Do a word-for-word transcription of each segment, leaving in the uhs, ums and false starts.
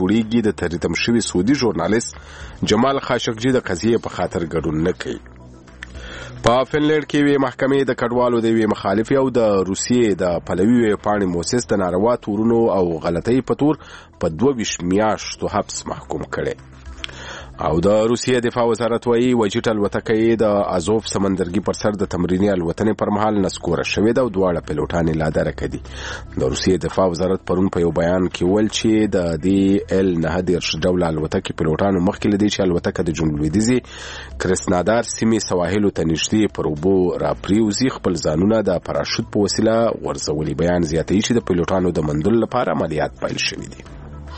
جوړیږي د تریتم شوي سعودي ژورنالیست جمال خاشقجي د قضیې په خاطر ګډون نه کوي. په فنلنډ کې وی محکمې د کډوالو د وی مخالفي او د روسیې د پلوي پاڼې موسس د ناروا تورونو او غلطۍ په تور په دوه ویشت میاشتو حبس محکوم کړي. او د روسیې دفاع وزارت وایي وجیټ الوتکه د ازوف سمندرګي پر سر د تمریني الوتنې پر مهال نسکوره شوې ده او دواړه پیلوټان یې لا درکه دي. د روسیې دفاع وزارت پرون په یو بیان کې ویل چې د دې ال نه دېرش ډوله الوتکې پیلوټانو مخکې له دې چې الوتکه د جنوب لویدیځي کرسنادار سیمې سواحلو ته نږدې پر اوبو راپریوزي خپل ځانونه د پراشوت په وسیله غورځولي. بیان زیاتوي چې د پیلوټانو د موندلو لپاره عملیات پیل شوي دي.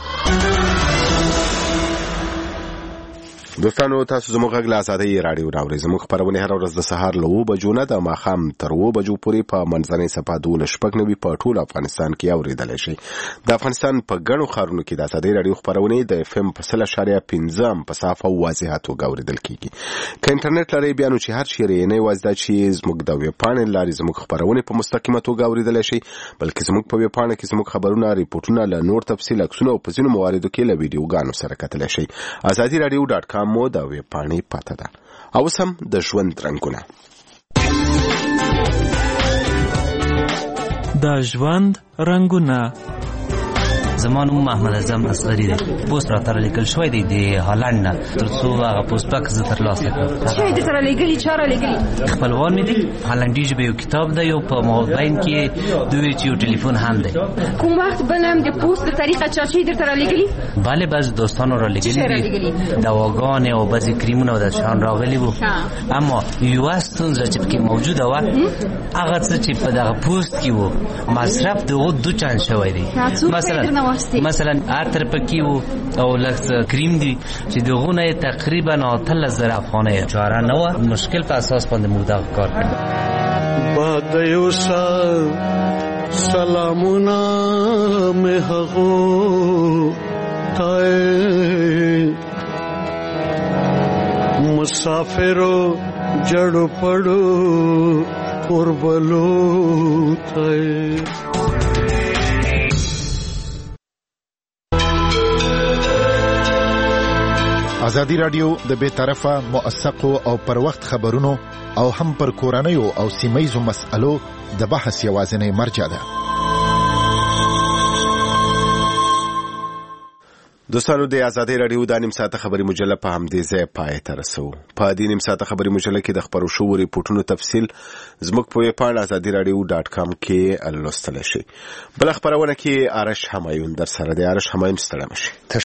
دوستانو تاسو زموږ غږ له ازادۍ راډیو راورئ. زموږ خپرونې هره ورځ د سهار له اوه بجو نه د ماښام تر اوه بجو پورې په منځنۍ څپه دولس شپږ نوي په ټول افغانستان کې اورېدلی شئ. د افغانستان په ګڼو ښارونو کې د ازادۍ راډیو خپرونې د اف ام په سل اشاریه پنځه په صاف او واضحه توګه اورېدل کېږي. که انټرنیټ لرئ بیا نو چې هر چیرې یې نه یوازې دا چې زموږ د ویبپاڼې له لارې زموږ خپرونې په مستقیمه توګه اورېدلی شئ، بلکې زموږ په ویبپاڼه کې زموږ خبرونه، ریپورټونه، له نور تفصیل، عکسونه او په ځینو مواردو کې له ویډیوګانو سره کتلی شئ. ازادي راډیو ډاټ کام مو د ویبپاڼې پاته ده. او سم د ژوند رنګونه د ژوند رنګونه. زما نوم محمد اعظم اصغری دی. پوسټ راته لیکل شوی دی د هالند نه، تر څو هغه پوسټ پاک زه ترلاسه کړم. چې دې سره لګلی چاره لګلی خپلوان مې دي. هالندي ژبه یو کتاب دی، یو په موبایل کې دوی چې یو ټلیفون هم دی. کوم وخت بنم د پوسټ په طریقه چاچی دې سره لګلی؟ بله، بعض دوستانو را لګلی دي، دواګانې او بعضې کریمونه د شان راغلي وو. اما یوه ستونزه چې پکې موجوده وه هغه څه چې په دغه پوسټ کې وو مصرف د هغو دو چند شوی دی. مثلا مثلا عطر پکې وو او لږ کریم دی چې دغه نه تقریبا اتلس زره افغانۍ. چاره نه وه، مشکل په اساس باندې موږ دغه کار کړی. باد یو سال سلامونه مې هغو تای مسافرو جړو پړو اوربلو تای. ازادي راډیو د بے طرفه موثقو او پر وخت خبرونو او هم پر کورنیو او سیمایزو مسألو د بحث یوازینی مرجع ده. دوستانو د ازادۍ راډیو د نیم ساعته خبري مجله په همدې ځای پای ته رسو. په دې نیم ساعته خبري مجله کې د خبرو شوو ریپورټونو تفصیل زموږ په ویبپاڼه ازادي راډیو ډاټ کام کې لوستلی شئ. بله خپرونه کې آرش همایون در سره دی. آرش همایون ستړی مه شئ.